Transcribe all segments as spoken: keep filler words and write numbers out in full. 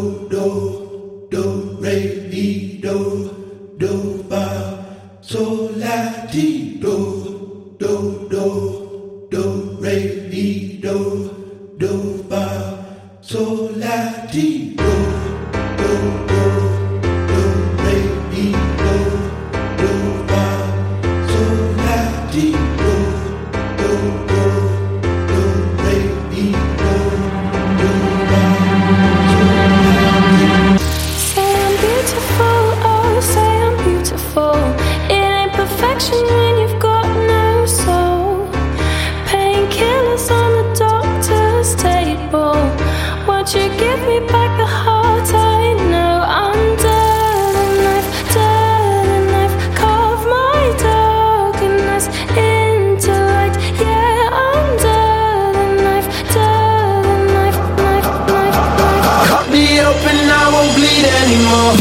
do, do, do, re, mi, do, do, fa, sol, la, ti, do, do, do, do, re, mi, do, do, fa, sol, la, ti, do, do, do, do, re, mi, do, do, fa, sol, la, ti, do, do, do, do, re, mi, do, do, fa, sol, la, ti. Say I'm beautiful, oh, say I'm beautiful. It ain't perfection when you've got no soul. Painkillers on the doctor's table. Won't you give me back the heart I know? Under the knife, under the knife, carve my darkness into light. Yeah, under the knife, under the knife, knife, knife, knife. Cut me open, I won't bleed anymore.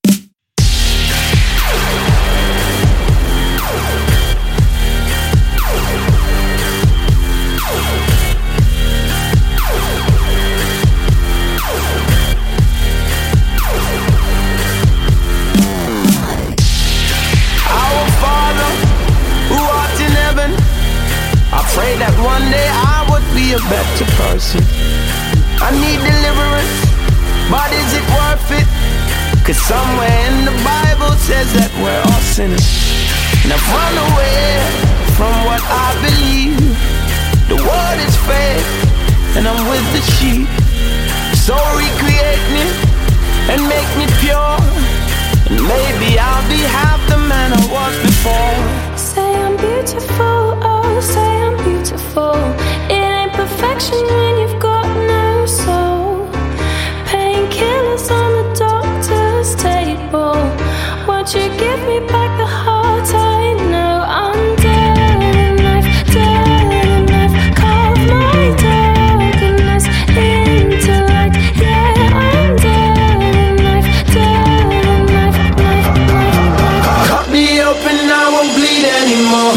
Our Father, who art in heaven, I pray that one day I would be a better person. I need deliverance, but is it worth it? Cause somewhere in the Bible says that we're all sinners. And I've run away from what I believe. The world is fake, and I'm with the sheep. So recreate me and make me pure, and maybe I'll be half the man I was before. Say I'm beautiful, oh, say I'm beautiful. It ain't perfection when you've got no soul. Painkillers on the doctor's table. Won't you give me back the heart I know? Under the knife, under the knife, carve my darkness into light. Yeah, under the knife, under the knife, knife, knife, knife. Cut me open, I won't bleed anymore.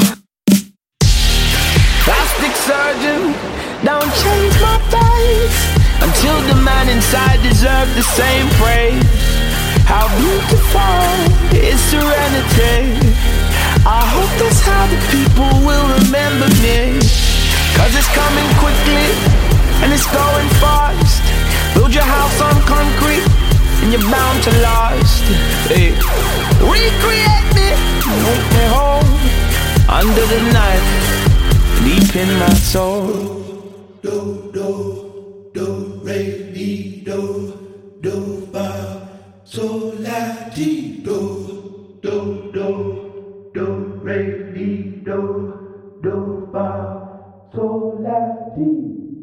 Plastic surgeon, don't change my face until the man inside deserves the same praise. How beautiful is serenity. I hope that's how the people will remember me. Cause it's coming quickly and it's going fast. Build your house on concrete and you're bound to last. Hey. Recreate me, make me whole. Under the knife, deep in my soul. Do, do, do, re, mi, do, do, fa, sol, la, ti, do, do, do, do, re, mi, do, do, fa, sol, la, ti.